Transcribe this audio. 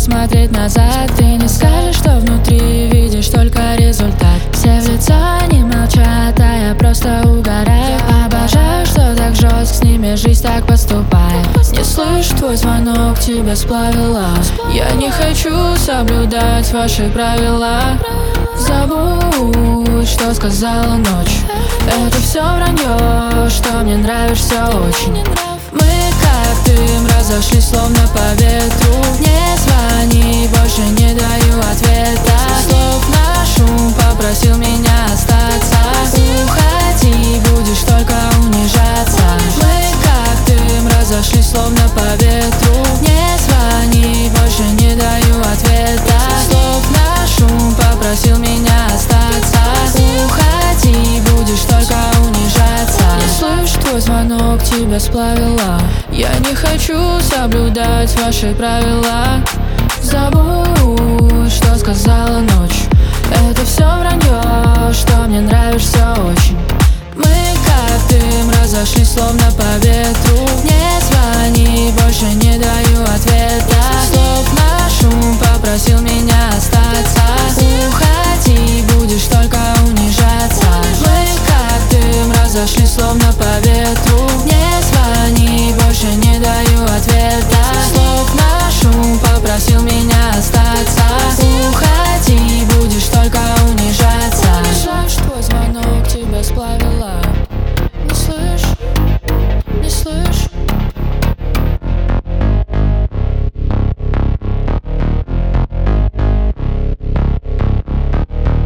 смотреть назад. Ты не скажешь, что внутри видишь только результат. Все в лицо не молчат, а я просто угораю. Обожаю, что так жестко с ними жизнь так поступает. Не слышу твой звонок, тебя сплавила. Я не хочу соблюдать ваши правила. Забудь, что сказала ночь. Это все вранье, что мне нравишься очень. Мы как дым разошлись словно по ветру. Не звони, больше не даю ответа. Слов на шум попросил меня остаться. Уходи, будешь только унижаться. Мы как дым разошлись словно по ветру. Не звони, больше не даю ответа. Слов на шум попросил меня остаться. Уходи, будешь только унижаться. Не слышу твой звонок, тебя сплавила. Я не хочу соблюдать ваши правила. Забудь, что сказала ночь. Это все вранье, что мне нравишься очень. Мы как дым разошлись словно по ветру. Не звони, больше не даю ответа.